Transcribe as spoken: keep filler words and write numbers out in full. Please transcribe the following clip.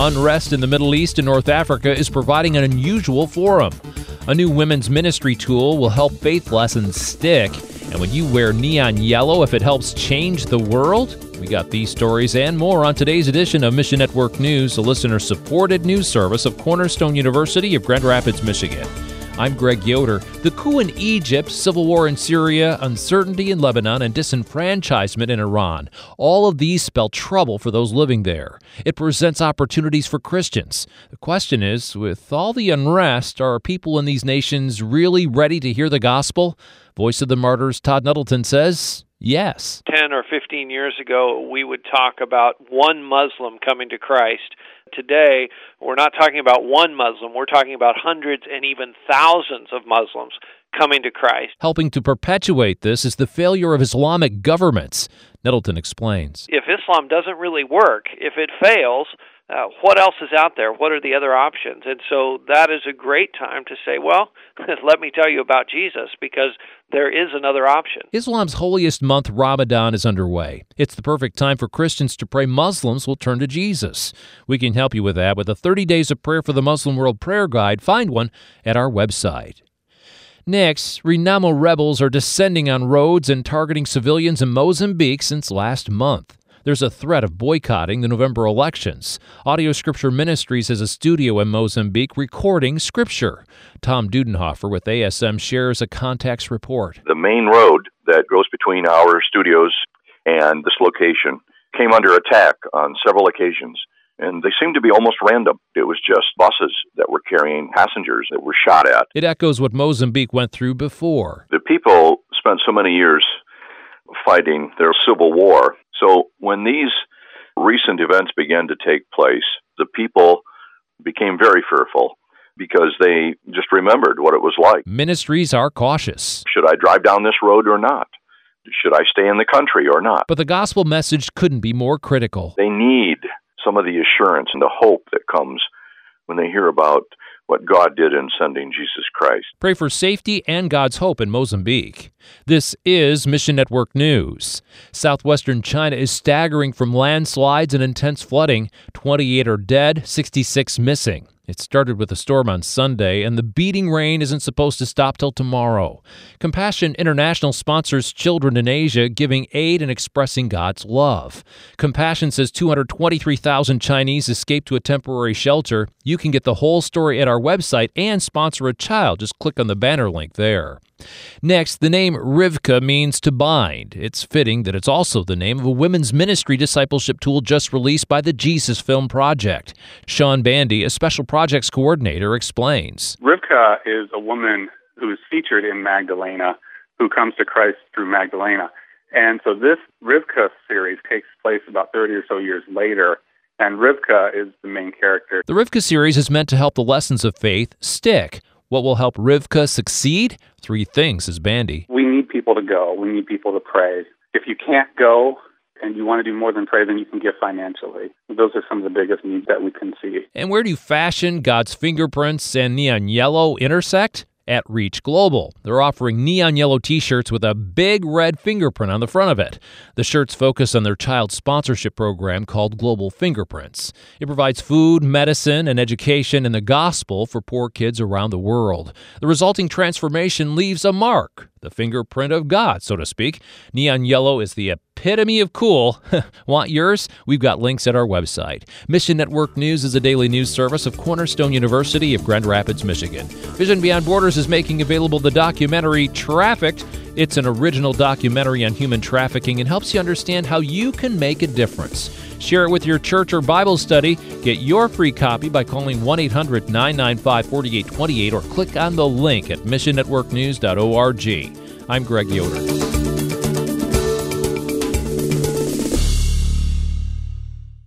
Unrest in the Middle East and North Africa is providing an unusual forum. A new women's ministry tool will help faith lessons stick. And when you wear neon yellow, if it helps change the world? We got these stories and more on today's edition of Mission Network News, a listener-supported news service of Cornerstone University of Grand Rapids, Michigan. I'm Greg Yoder. The coup in Egypt, civil war in Syria, uncertainty in Lebanon, and disenfranchisement in Iran. All of these spell trouble for those living there. It presents opportunities for Christians. The question is, with all the unrest, are people in these nations really ready to hear the gospel? Voice of the Martyrs Todd Nettleton says yes. ten or fifteen years ago, we would talk about one Muslim coming to Christ. Today, we're not talking about one Muslim. We're talking about hundreds and even thousands of Muslims coming to Christ. Helping to perpetuate this is the failure of Islamic governments. Nettleton explains. If Islam doesn't really work, if it fails, uh, what else is out there? What are the other options? And so that is a great time to say, well, let me tell you about Jesus, because there is another option. Islam's holiest month, Ramadan, is underway. It's the perfect time for Christians to pray Muslims will turn to Jesus. We can help you with that with a thirty days of Prayer for the Muslim World Prayer Guide. Find one at our website. Next, Renamo rebels are descending on roads and targeting civilians in Mozambique since last month. There's a threat of boycotting the November elections. Audio Scripture Ministries has a studio in Mozambique recording Scripture. Tom Dudenhofer with A S M shares a context report. The main road that goes between our studios and this location came under attack on several occasions, and they seemed to be almost random. It was just buses that were carrying passengers that were shot at. It echoes what Mozambique went through before. The people spent so many years fighting their civil war. So when these recent events began to take place, the people became very fearful because they just remembered what it was like. Ministries are cautious. Should I drive down this road or not? Should I stay in the country or not? But the gospel message couldn't be more critical. They need some of the assurance and the hope that comes when they hear about what God did in sending Jesus Christ. Pray for safety and God's hope in Mozambique. This is Mission Network News. Southwestern China is staggering from landslides and intense flooding. twenty-eight are dead, sixty-six missing. It started with a storm on Sunday, and the beating rain isn't supposed to stop till tomorrow. Compassion International sponsors children in Asia giving aid and expressing God's love. Compassion says two hundred twenty-three thousand Chinese escaped to a temporary shelter. You can get the whole story at our website and sponsor a child. Just click on the banner link there. Next, the name Rivka means to bind. It's fitting that it's also the name of a women's ministry discipleship tool just released by the Jesus Film Project. Sean Bandy, a special projects coordinator, explains. Rivka is a woman who is featured in Magdalena, who comes to Christ through Magdalena. And so this Rivka series takes place about thirty or so years later, and Rivka is the main character. The Rivka series is meant to help the lessons of faith stick. What will help Rivka succeed? Three things, says Bandy. We need people to go. We need people to pray. If you can't go and you want to do more than pray, then you can give financially. Those are some of the biggest needs that we can see. And where do fashion, God's fingerprints, and neon yellow intersect? At Reach Global. They're offering neon yellow t-shirts with a big red fingerprint on the front of it. The shirts focus on their child sponsorship program called Global Fingerprints. It provides food, medicine, and education in the gospel for poor kids around the world. The resulting transformation leaves a mark, the fingerprint of God, so to speak. Neon yellow is the epitome of cool. Want yours? We've got links at our website. Mission Network News is a daily news service of Cornerstone University of Grand Rapids, Michigan. Vision Beyond Borders is making available the documentary Trafficked. It's an original documentary on human trafficking and helps you understand how you can make a difference. Share it with your church or Bible study. Get your free copy by calling one eight hundred nine nine five four eight two eight or click on the link at mission network news dot org. I'm Greg Yoder.